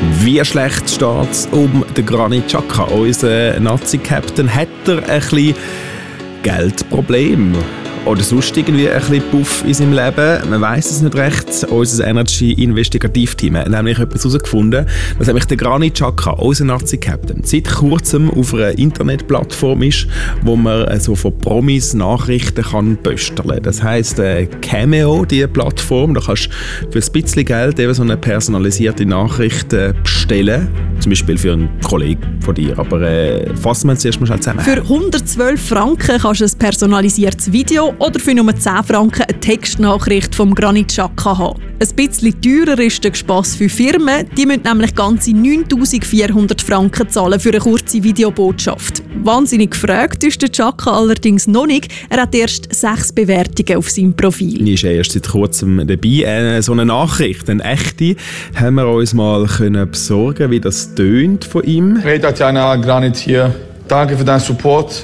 Wie schlecht steht es um den Granit Xhaka? Unser Nazi-Captain, hat er ein bisschen Geldproblem? Oder sonst irgendwie ein bisschen Puff in seinem Leben? Man weiss es nicht recht. Unser Energy-Investigativteam hat nämlich etwas herausgefunden, dass nämlich der Granit Xhaka, unser Nazi-Captain, seit kurzem auf einer Internetplattform ist, wo man so von Promis Nachrichten kann pösteln kann. Das heisst Cameo, diese Plattform. Da kannst du für ein bisschen Geld eben so eine personalisierte Nachricht bestellen. Zum Beispiel für einen Kollegen von dir. Aber fassen wir jetzt erstmal schnell zusammen. Für 112 Franken kannst du ein personalisiertes Video oder für nur 10 Franken eine Textnachricht vom Granit Xhaka haben. Ein bisschen teurer ist der Spass für Firmen. Die müssen nämlich ganze 9'400 Franken zahlen für eine kurze Videobotschaft. Wahnsinnig gefragt ist der Xhaka allerdings noch nicht. Er hat erst 6 Bewertungen auf seinem Profil. Ich ist erst seit kurzem dabei. So eine Nachricht, eine echte, haben wir uns mal besorgen, wie das tönt von ihm. Hey Tatjana, Granit hier. Danke für deinen Support.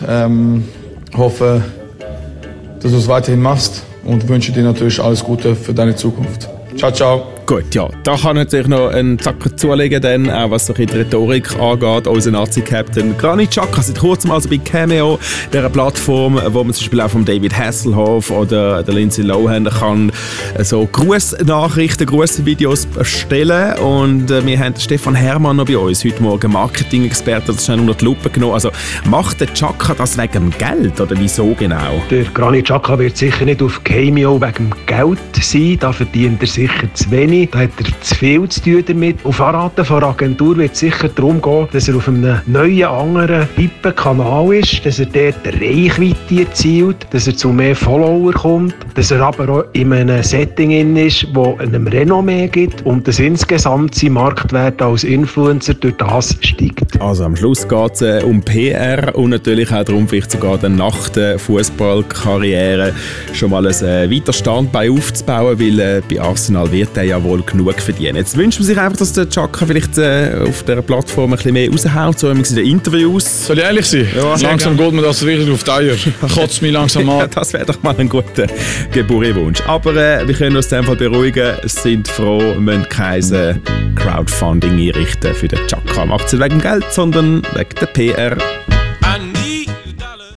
Hoffe, dass du es weiterhin machst und wünsche dir natürlich alles Gute für deine Zukunft. Ciao, ciao. Gut, ja, da kann natürlich noch einen Zacker zulegen, dann, auch was so die Rhetorik angeht. Unser Nazi-Captain Granit Xhaka seit kurzem also bei Cameo, dieser Plattform, wo man zum Beispiel auch von David Hasselhoff oder der Lindsay Lohan kann so Grußnachrichten, Grußvideos erstellen. Und wir haben Stefan Hermann noch bei uns, heute Morgen Marketing-Experte, das schnell unter die Lupe genommen. Also macht der Xhaka das wegen dem Geld oder wieso genau? Der Granit Xhaka wird sicher nicht auf Cameo wegen dem Geld sein, da verdient er sicher zu wenig. Da hat er zu viel zu tun damit. Auf Anraten von der Agentur wird es sicher darum gehen, dass er auf einem neuen, anderen, hippen Kanal ist, dass er dort Reichweite erzielt, dass er zu mehr Follower kommt, dass er aber auch in einem Setting ist, das einem Renommee gibt und dass insgesamt sein Marktwert als Influencer durch das steigt. Also am Schluss geht es um PR und natürlich auch darum, vielleicht sogar dann nach der Fußballkarriere schon mal ein weiter Standbein aufzubauen, weil bei Arsenal wird er ja wohl genug verdienen. Jetzt wünscht man sich einfach, dass der Xhaka vielleicht auf dieser Plattform ein bisschen mehr raushaut, so in den Interviews. Soll ich ehrlich sein? Ja, langsam geht mir das richtig auf die Eier. Kotzt mich langsam an. Ja, das wäre doch mal ein guter Geburtswunsch. Aber wir können uns in dem Fall beruhigen. Sind froh, wir müssen kein Crowdfunding einrichten für den Xhaka. Macht es nicht wegen dem Geld, sondern wegen der PR.